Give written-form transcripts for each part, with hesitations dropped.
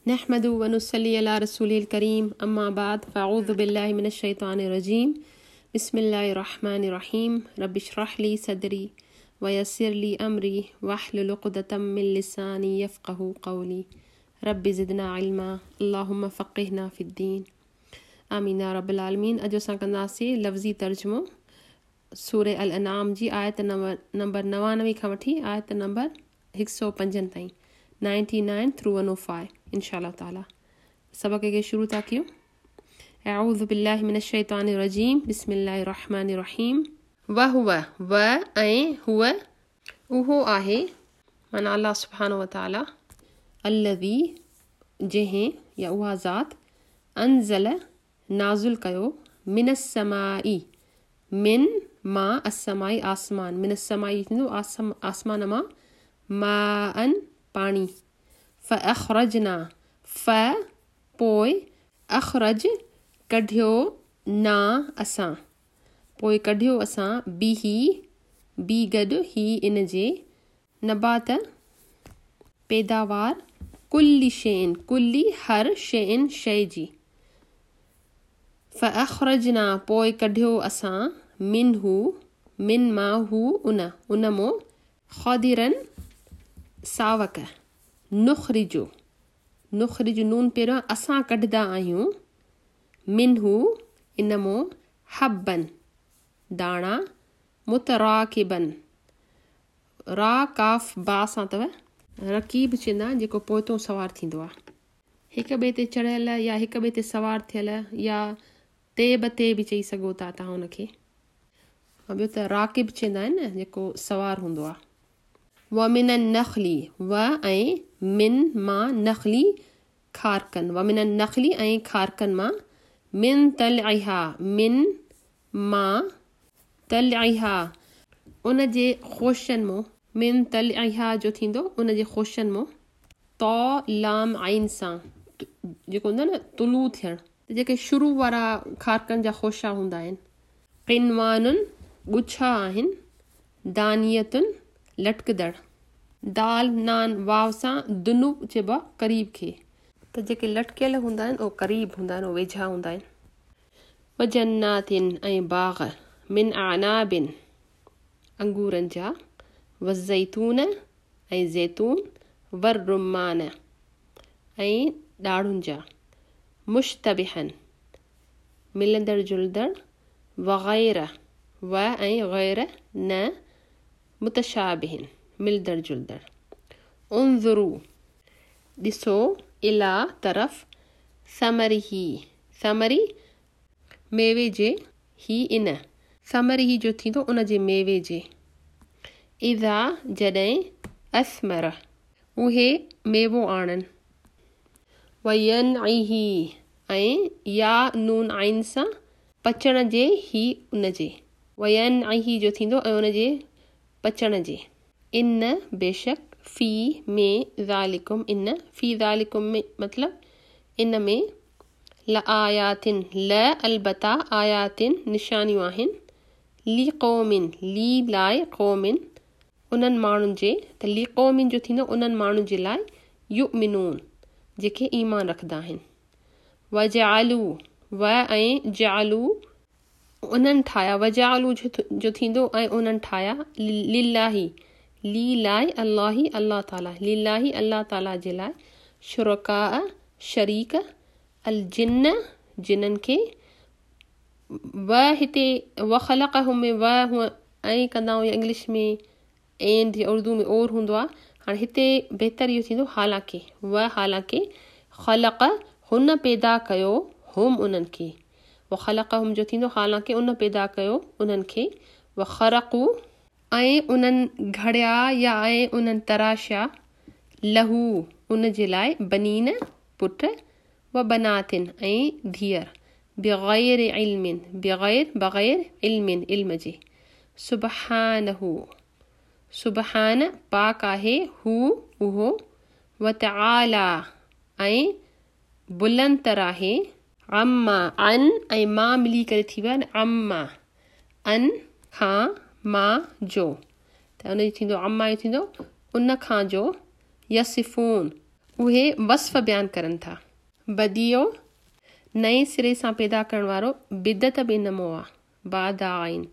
नहमदु व नुसल्ली अला रसूलिल करीम अम्मा बाद फ़अऊज़ु बिल्लाहि मिनश शैतानिर रजीम बिस्मिल्लाहिर रहमानिर रहीम रब्बिश्रह ली सदरी व यस्सिर ली अमरी वहलुल उक़दतम मिन लिसानी यफ़क़हू क़ौली रब्बि ज़िदना इल्मा अल्लाहुम्मा फ़क़्हिना फ़िद्दीन आमीन या रब्बिल आलमीन। अॼु असां कंदासीं लफ़्ज़ी तर्जुमो सूरे अल अनाम जी आयत नंबर 99 खां वठी आयत नंबर 105 ताईं 99 through 105 इंशाअल्लाह ताला। सबक के शुरू था कयूं। अऊज़ु बिल्लाहि मिनश शैतानिर रजीम बिस्मिल्लाहिर रहमानिर रहीम। व हुवा व ऐं हुवा उहो आहे माना अल्लाह सुब्हानहु व तआला अल्लज़ी जंहिं या उहा ज़ात अंज़ल नाज़िल कयो मिनस समाई मिन मां असमाई आसमान मिनस समाई थींदो आसमान मां माअन पाणी फ़अख़रजना फ़ पोइ अख़रज कढियो ना असां पोइ कढियो असां बिही बी गॾु ही इन जे नबात पैदावार कुल्ली शैइन कुल्ली हर शैइन शइ जी फ़अख़रजना पोइ कढियो असां मिनहू मिन मां हू उन मो ख़ादिरन सावक नुख़रिजु नून पहिरियों असां कढंदा आहियूं मिनहू इन मो हब्बन दाणा मुतराकिबन रा काफ़ बा सां अथव रकीब चवंदा जेको पोइतो सवार थींदो आहे हिक ॿिए ते चढ़ियल या हिक ॿिए ते सवार थियल या ते बते बि चई सघो था तव्हां हुनखे। ॿियो त राकिब चवंदा आहिनि न जेको सवार हूंदो आहे। व मिनन नख़ली व ऐं मिन मां नख़ली खारकन व मिनन नख़ली ऐं खारकन मां मिन तलइहा मिन मां तलइहा उन जे खोशन मो मिन तलइहा जो थींदो उन जे खोशन मो तो लाम आइन सां जेको हूंदो न तुलू थियणु जेके शुरू वारा खारकन जा खोशा हूंदा आहिनि। क़िनवानुन गुच्छा आहिनि दानियतुन लटकदड़ दाल नान वाव सां दुनू चइबो आहे क़रीब खे त जेके लटकियल हूंदा आहिनि उहे क़रीब हूंदा आहिनि उहे वेझा हूंदा आहिनि। व जन्नातिन ऐं बाग़ मिन आनाबिन अंगूरनि जा व ज़ैतून ऐं ज़ैतून वर रुमान ऐं ॾाढ़ुनि जा मुश्तबिहन मिलंदड़ जुलंदड़ वग़ैर व ऐं गैर न मुतशाबिहिन मिलदड़ जुलदड़। उन्ज़ुरू ॾिसो इला तरफ़ समरी मेवे जे ही इन समरी जो थींदो उन जे मेवे जे इज़ा जॾहिं असमर उहे मेवो आणनि वयन ऐं या नून आइन सां पचण जे ही उन जे वयन जो थींदो ऐं उन जे पचण जे इन बेशक फ़ी में ज़ालिकुम इन फ़ी ज़ालिकुम में मतलब इन में ल आयातिन ल अलबता आयातिन निशानियूं आहिनि ली क़ौमिन ली लाइ क़ौमिन उन्हनि माण्हुनि जे त ली क़ौमिन जो थींदो उन्हनि माण्हुनि जे लाइ युमिनून जेके ईमान रखंदा आहिनि। वजालू व ऐं जालू उन्हनि ठाहिया वजालू जो थींदो ऐं उन्हनि ठाहिया लिल्लाही ली लाइ अल्लाह ताला लिल्लाही अल्लाह ताला जे लाइ शुरका शरीक अल जिन्न जिन्हनि खे व हिते व ख़लक़हुम में व हुअ ऐं कंदा आहियूं इंग्लिश में एंड उर्दू में और हूंदो आहे। हाणे हिते बहितर इहो थींदो हालांकि व हालांकि ख़लक़ हुन पैदा कयो हुम उन्हनि खे व ख़लक़हुम जो थींदो हालांकि उन पैदा कयो उन्हनि खे व ख़रक़ू ऐं उन्हनि घड़िया या ऐं उन्हनि तराशा लहू उन जे लाइ बनीन पुट व बनातिन ऐं धीअर बग़ैर इल्मिन बग़ैर इल्मिन इल्म जे सुबहानहू सुबहान पाक आहे हू उहो व तआला ऐं बुलंदतर आहे अम्मा अन ऐं मां मिली करे थी विया आहिनि अम्मा अन खां मां जो त उन जो थींदो अम्मा जो थींदो उन खां जो यसिफ़ून उहे वस्फ़ बयानु करनि था। बदियो नए सिरे सां पैदा करण वारो, बिदत बि नमो आहे, बादाइन।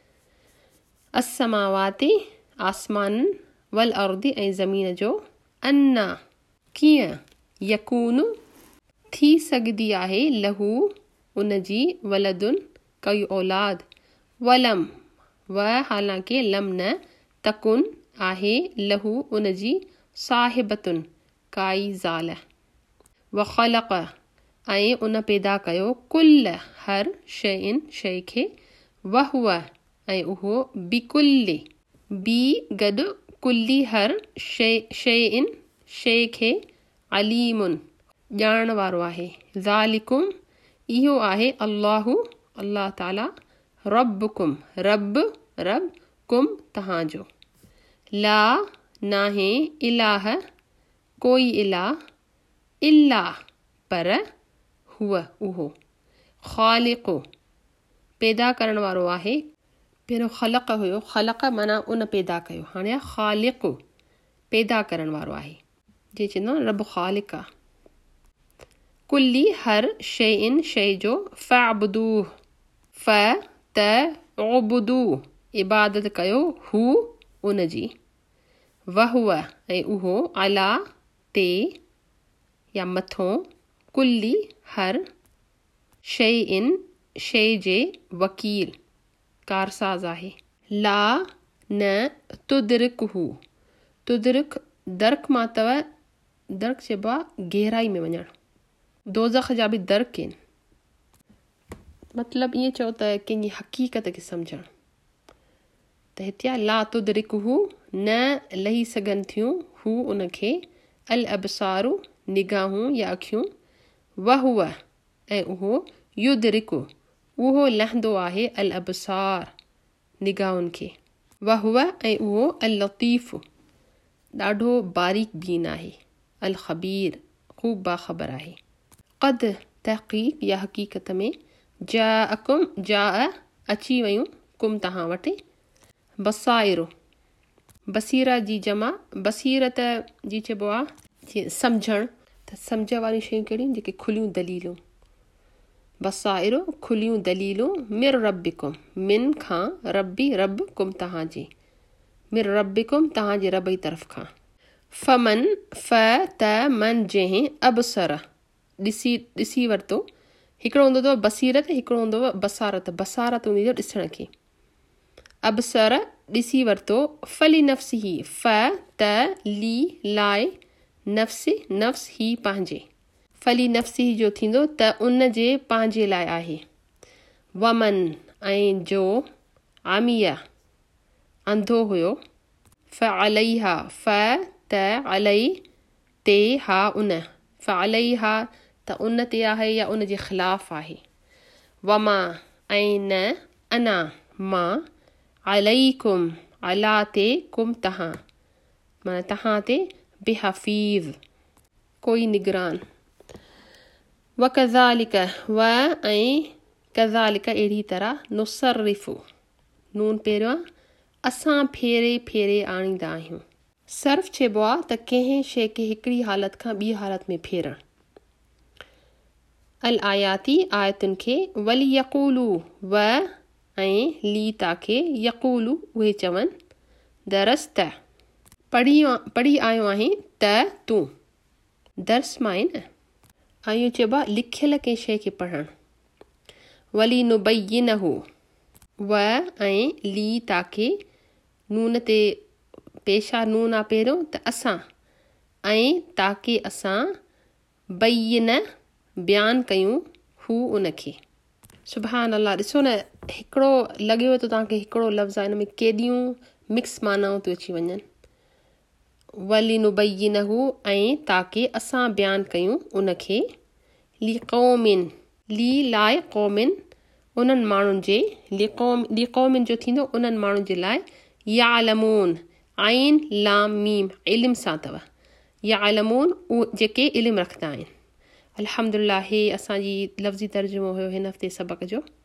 अस्समावाती आसमान, वल अर्दी ऐं ज़मीन जो, अन्ना कीअं, यकून थी सघंदी आहे, लहू उन जी, वलदुन कोई औलाद, वलम व हालांकि लम न, तकुन आहे, लहू उन जी, साहिबतुन काई ज़ाल, व ख़लक़ ऐं उन पैदा कयो, कुल हर शइइन शइ खे, वहुव ऐं उहो, बिकुल्ली बि गॾु, कुल्ली हर शइइन शइ खे, अलीमुन ॼाणण वारो आहे। ज़ालिकुम इहो आहे, अल्लाहु अल्लाह ताला, रब्बुकुम रब रब, कुम तव्हांजो, ला नाहे, इलाह कोई इलाह, इल्लाह पर, हुआ उहो, ख़ालिक़ु पैदा करण वारो आहे। पहिरियों ख़लक़ हुयो, ख़लक़ माना उन पैदा कयो, हाणे ख़ालिक़ु पैदा करण वारो आहे, जे चवंदो रब ख़ालिक़ आहे। कुल्ली हर शइइन शइ जो, फ़अबुदूह फ त उबुदू इबादत कयो, हू उन जी, वहुव ऐं उहो, अला ते या मथों, कुल्ली हर शइइन शइ जे, वकील कारसाज़ आहे। ला न तुदरिकहू, तुदरिक दर्क मां अथव, दर्क चइबो आहे गहराई में वञणु, दोज़ख जा बि दर्क आहिनि, मतिलबु ईअं चओ त कंहिंजी हक़ीक़त खे सम्झणु। त हिते आहे ला तुदरिकहू, न लही सघनि थियूं, हू उनखे, अल अबसारू निगाहूं या अखियूं, वहुव ऐं उहो, युदरिकु उहो लहंदो आहे, अल अबसार निगाहुनि खे, वहुव ऐं उहो, अल लतीफ़ ॾाढो बारीक बीन आहे, अल ख़बीर ख़ूब बाख़बर आहे। क़द तहक़ीक़ या हक़ीक़त में, जाअकुम जा अची वयूं, कुम तव्हां वटि, बसाइरो बसीरा जी जमा, बसीरत जी चइबो आहे सम्झणु, त सम्झ वारियूं शयूं कहिड़ियूं, जेके खुलियूं दलीलूं, बसाइरो खुलियूं दलीलूं, मिर रब्बिकुम मिन खां, रब्बी रब कुम तव्हांजी, मिर रब्बिकुम तव्हांजे रब जी तरफ़ खां, फमन फ त मन जंहिं, अबसर ॾिसी वरितो, हिकिड़ो हूंदो अथव बसीरत, हिकिड़ो हूंदो अथव बसारत, बसारत हूंदी अथव ॾिसण खे, अबसर ॾिसी वरितो, फली नफ़्सी ही फ त ली लाइ, नफ़्स नफ़्स ही पंहिंजे, फली नफ़्सी जो थींदो त उन जे पंहिंजे लाइ आहे, वमन ऐं जो, आमिया अंधो हुयो, फ़अलैहा फ त अलई ते हा उन, फ़अलैहा त उन ते आहे या उन जे ख़िलाफ़ आहे, वमा ऐं न, अना मां, अलैकुम अला ते, कुम तव्हां माना तव्हां ते, बेहफ़ीज़ कोई निगरान, व कज़ालिक व ऐं कज़ालिक अहिड़ी तरह, नुसर्रिफ़ु नून पहिरियों, असां फेरे फेरे आणींदा आहियूं, सर्फ़ चइबो आहे त कंहिं शइ खे हिकिड़ी हालत खां ॿी हालत में फेरणु, अल आयाती आयतुनि खे, वली यक़ूलू व ऐं ली ताखे, यक़ूलू उहे चवनि, दरस्त पढ़ी आयो आहीं, त तूं दर्स मां आहे न, ऐं चइबो आहे लिखियल कंहिं शइ खे पढ़णु, वली नुबय्यिनहू व ऐं ली ताखे, नून ते पेशा नून आहे पहिरियों, त असां ऐं ताके असां, बय्यिन बयानु कयूं, हू उनखे, सुभान अल्लाह। ॾिसो न, हिकिड़ो लॻेव थो तव्हांखे हिकिड़ो लफ़्ज़ आहे, हिन में केॾियूं मिक्स मानाऊं थियूं अची वञनि, वली नुबय्यिनहू ऐं ताके असां बयानु कयूं उनखे, ली क़ौमिन ली लाइ क़ौमिन उन्हनि माण्हुनि जे, ली क़ौमिन जो थींदो उन्हनि माण्हुनि जे लाइ, यालमून आइन लाम मीम इल्म सां अथव, यालमून जेके इल्म रखंदा आहिनि। अल्हम्दुलिल्लाह, हे असांजी लफ़्ज़ी तर्जुमो हुयो हिन हफ़्ते सबक़ जो।